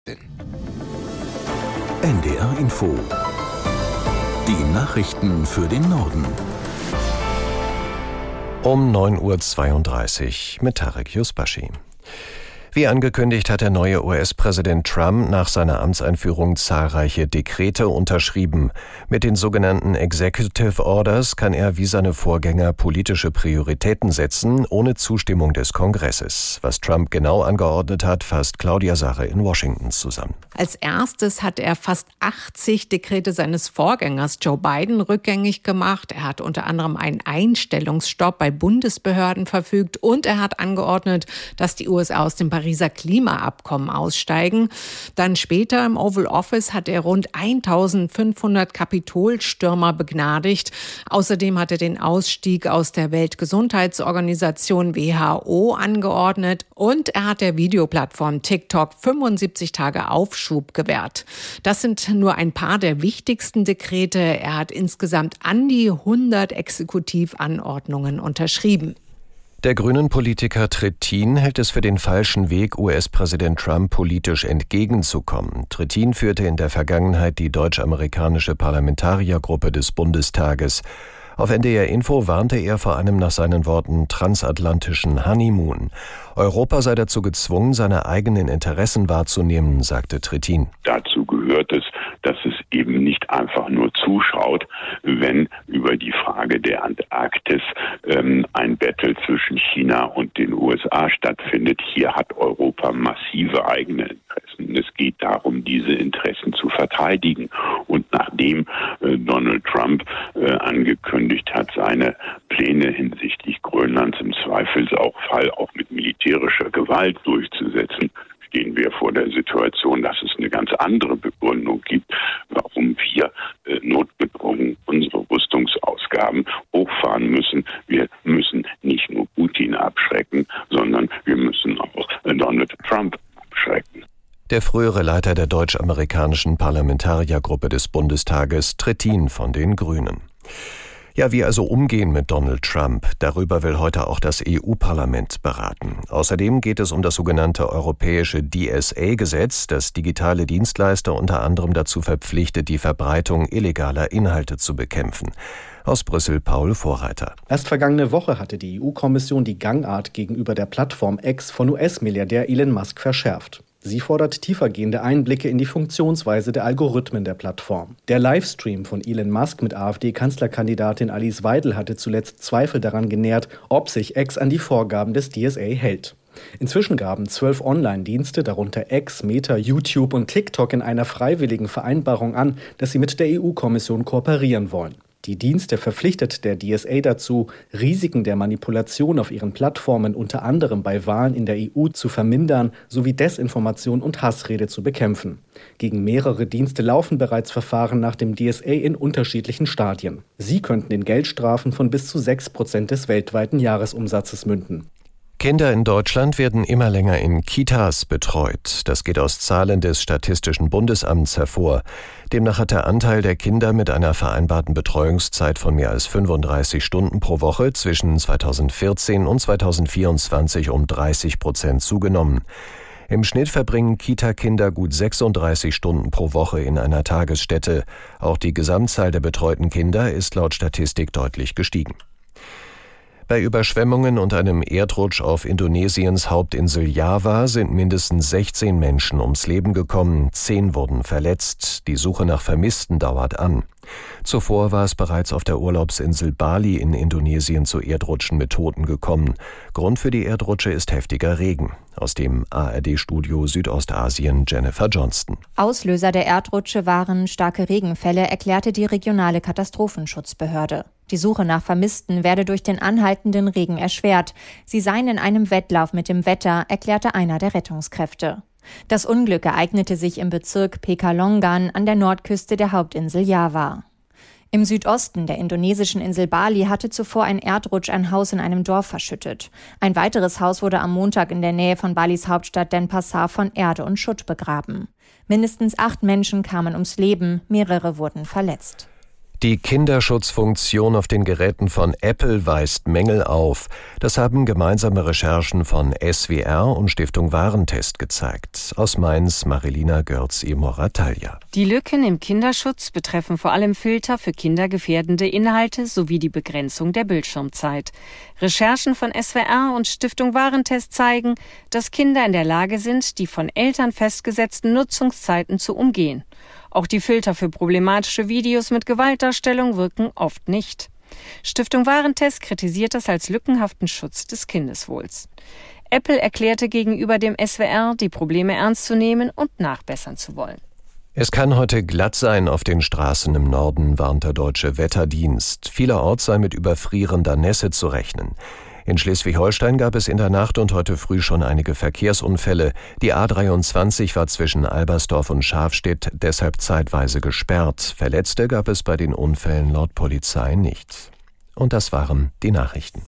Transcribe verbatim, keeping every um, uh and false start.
N D R Info. Die Nachrichten für den Norden. Um neun Uhr zweiunddreißig mit Tarek Yusbashi. Wie angekündigt hat der neue U S-Präsident Trump nach seiner Amtseinführung zahlreiche Dekrete unterschrieben. Mit den sogenannten Executive Orders kann er wie seine Vorgänger politische Prioritäten setzen, ohne Zustimmung des Kongresses. Was Trump genau angeordnet hat, fasst Claudia Sache in Washington zusammen. Als erstes hat er fast achtzig Dekrete seines Vorgängers Joe Biden rückgängig gemacht. Er hat unter anderem einen Einstellungsstopp bei Bundesbehörden verfügt und er hat angeordnet, dass die U S A aus dem Pariser Klimaabkommen aussteigen. Dann später im Oval Office hat er rund eintausendfünfhundert Kapitolstürmer begnadigt. Außerdem hat er den Ausstieg aus der Weltgesundheitsorganisation W H O angeordnet und er hat der Videoplattform TikTok fünfundsiebzig Tage Aufschub gewährt. Das sind nur ein paar der wichtigsten Dekrete. Er hat insgesamt an die hundert Exekutivanordnungen unterschrieben. Der Grünen-Politiker Trittin hält es für den falschen Weg, U S-Präsident Trump politisch entgegenzukommen. Trittin führte in der Vergangenheit die deutsch-amerikanische Parlamentariergruppe des Bundestages. Auf N D R Info warnte er vor einem nach seinen Worten transatlantischen Honeymoon. Europa sei dazu gezwungen, seine eigenen Interessen wahrzunehmen, sagte Trittin. Dazu gehört es, dass es eben nicht einfach nur zuschaut, wenn über die Frage der Antarktis ähm, ein Battle zwischen China und den U S A stattfindet. Hier hat Europa massive eigene Interessen. Es geht darum, diese Interessen zu verteidigen. Und nachdem äh, Donald Trump äh, angekündigt hat, seine Pläne hinsichtlich Grönlands im Zweifelsfall auch mit militärischer Gewalt durchzusetzen, stehen wir vor der Situation, dass es eine ganz andere Begründung gibt, warum wir äh, notgedrungen unsere Rüstungsausgaben hochfahren müssen. Wir müssen nicht nur Putin abschrecken, sondern wir müssen auch äh, Donald Trump abschrecken. Der frühere Leiter der deutsch-amerikanischen Parlamentariergruppe des Bundestages, Trittin von den Grünen. Ja, wie also umgehen mit Donald Trump? Darüber will heute auch das E U-Parlament beraten. Außerdem geht es um das sogenannte europäische D S A-Gesetz, das digitale Dienstleister unter anderem dazu verpflichtet, die Verbreitung illegaler Inhalte zu bekämpfen. Aus Brüssel Paul Vorreiter. Erst vergangene Woche hatte die E U-Kommission die Gangart gegenüber der Plattform X von U S-Milliardär Elon Musk verschärft. Sie fordert tiefergehende Einblicke in die Funktionsweise der Algorithmen der Plattform. Der Livestream von Elon Musk mit AfD-Kanzlerkandidatin Alice Weidel hatte zuletzt Zweifel daran genährt, ob sich X an die Vorgaben des D S A hält. Inzwischen gaben zwölf Online-Dienste, darunter X, Meta, YouTube und TikTok, in einer freiwilligen Vereinbarung an, dass sie mit der E U-Kommission kooperieren wollen. Die Dienste verpflichtet der D S A dazu, Risiken der Manipulation auf ihren Plattformen unter anderem bei Wahlen in der E U zu vermindern sowie Desinformation und Hassrede zu bekämpfen. Gegen mehrere Dienste laufen bereits Verfahren nach dem D S A in unterschiedlichen Stadien. Sie könnten in Geldstrafen von bis zu sechs Prozent des weltweiten Jahresumsatzes münden. Kinder in Deutschland werden immer länger in Kitas betreut. Das geht aus Zahlen des Statistischen Bundesamts hervor. Demnach hat der Anteil der Kinder mit einer vereinbarten Betreuungszeit von mehr als fünfunddreißig Stunden pro Woche zwischen zweitausendvierzehn und zweitausendvierundzwanzig um dreißig Prozent zugenommen. Im Schnitt verbringen Kita-Kinder gut sechsunddreißig Stunden pro Woche in einer Tagesstätte. Auch die Gesamtzahl der betreuten Kinder ist laut Statistik deutlich gestiegen. Bei Überschwemmungen und einem Erdrutsch auf Indonesiens Hauptinsel Java sind mindestens sechzehn Menschen ums Leben gekommen, zehn wurden verletzt. Die Suche nach Vermissten dauert an. Zuvor war es bereits auf der Urlaubsinsel Bali in Indonesien zu Erdrutschen mit Toten gekommen. Grund für die Erdrutsche ist heftiger Regen. Aus dem A R D-Studio Südostasien Jennifer Johnston. Auslöser der Erdrutsche waren starke Regenfälle, erklärte die regionale Katastrophenschutzbehörde. Die Suche nach Vermissten werde durch den anhaltenden Regen erschwert. Sie seien in einem Wettlauf mit dem Wetter, erklärte einer der Rettungskräfte. Das Unglück ereignete sich im Bezirk Pekalongan an der Nordküste der Hauptinsel Java. Im Südosten der indonesischen Insel Bali hatte zuvor ein Erdrutsch ein Haus in einem Dorf verschüttet. Ein weiteres Haus wurde am Montag in der Nähe von Balis Hauptstadt Denpasar von Erde und Schutt begraben. Mindestens acht Menschen kamen ums Leben, mehrere wurden verletzt. Die Kinderschutzfunktion auf den Geräten von Apple weist Mängel auf. Das haben gemeinsame Recherchen von S W R und Stiftung Warentest gezeigt. Aus Mainz, Marilina Görz-Morataglia. Die Lücken im Kinderschutz betreffen vor allem Filter für kindergefährdende Inhalte sowie die Begrenzung der Bildschirmzeit. Recherchen von S W R und Stiftung Warentest zeigen, dass Kinder in der Lage sind, die von Eltern festgesetzten Nutzungszeiten zu umgehen. Auch die Filter für problematische Videos mit Gewaltdarstellung wirken oft nicht. Stiftung Warentest kritisiert das als lückenhaften Schutz des Kindeswohls. Apple erklärte gegenüber dem S W R, die Probleme ernst zu nehmen und nachbessern zu wollen. Es kann heute glatt sein auf den Straßen im Norden, warnt der Deutsche Wetterdienst. Vielerorts sei mit überfrierender Nässe zu rechnen. In Schleswig-Holstein gab es in der Nacht und heute früh schon einige Verkehrsunfälle. Die A dreiundzwanzig war zwischen Albersdorf und Schafstedt deshalb zeitweise gesperrt. Verletzte gab es bei den Unfällen laut Polizei nicht. Und das waren die Nachrichten.